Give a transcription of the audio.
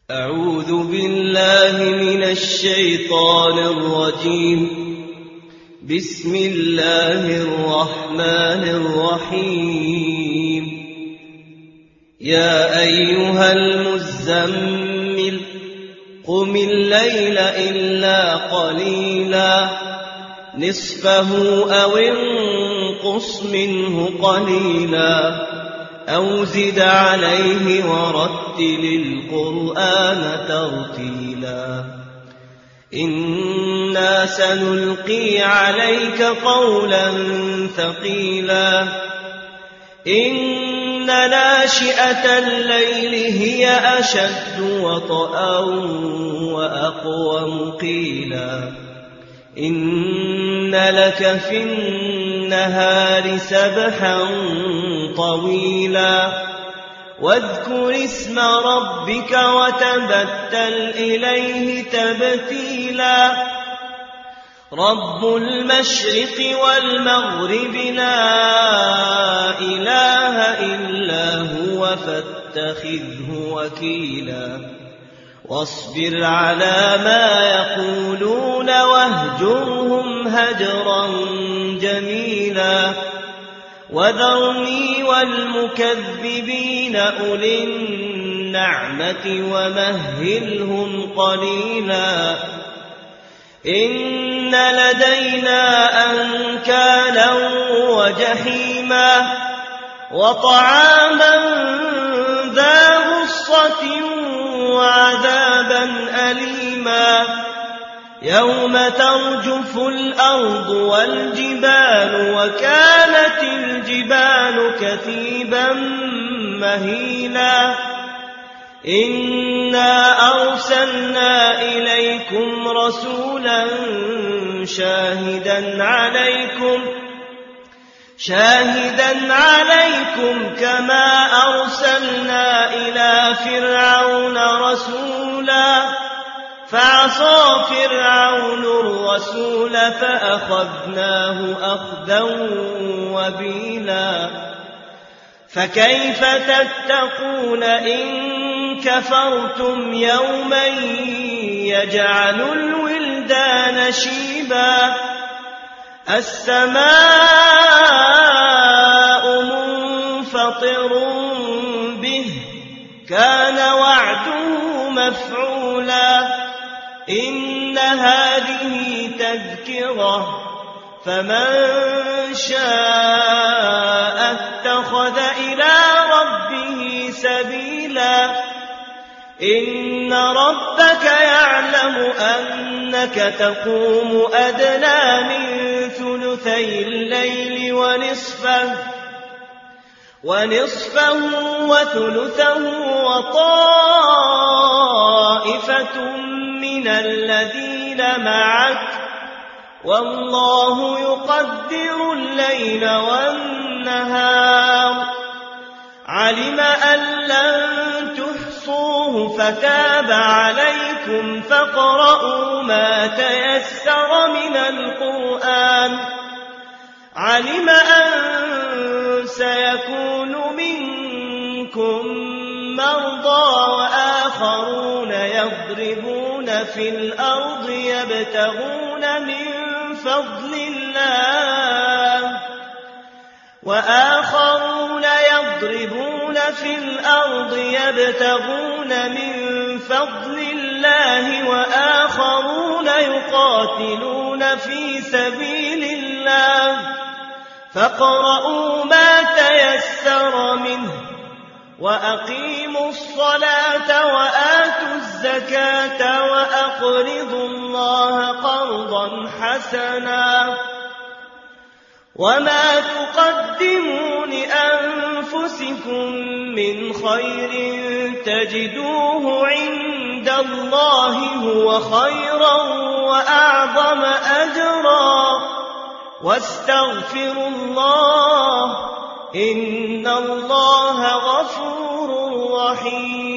أعوذ بالله من الشيطان الرجيم. بسم الله الرحمن الرحيم. يا أيها المزمل قم الليل إلا قليلا نصفه أو انقص منه قليلا أو زد عليه ورتل القرآن ترتيلا إنا سنلقي عليك قولا ثقيلا إن ناشئة الليل هي أشد وطئا وأقوم قيلا إن لك في النهار سبحا طويلا واذكر اسم ربك وتبتل إليه تبتيلا رب المشرق والمغرب لا إله إلا هو فاتخذه وكيلا واصبر على ما يقولون واهجرهم هجرا جميلا وذرني والمكذبين أولي النعمة ومهلهم قليلا إن لدينا أنكالا وجحيما وطعاما ذا غصة وعذابا أليما يوم ترجف الأرض والجبال وكانت الجبال كثيبا مهيلا إنا أرسلنا إليكم رسولا شاهدا عليكم كما أرسلنا إلى فرعون رسولا فعصى فرعون الرسول فأخذناه أخذا وبيلا فكيف تتقون إن كفرتم يوما يجعل الولدان شيبا السماء منفطر به كان وعده مفعولا إن هذه تذكرة فمن شاء اتخذ إلى ربه سبيلا إن ربك يعلم أنك تقوم أدنى من ثلثي الليل ونصفه وثلثه وطائفة من الذين معك والله يقدر الليل والنهار علم أن لن تحصوه فتاب عليكم فاقرؤوا ما تيسر من القرآن علم أن سيكون منكم مرضى وآخرون يضربون في الأرض يبتغون من فضل الله وآخرون يقاتلون في سبيل الله فاقرؤوا ما تيسر منه وأقيموا الصلاة وآتوا الزكاة وأقرضوا الله قرضا حسنا وما تقدموا لأنفسكم من خير تجدوه عند الله هو خيرا وأعظم أجرا واستغفروا الله إن الله غفور رحيم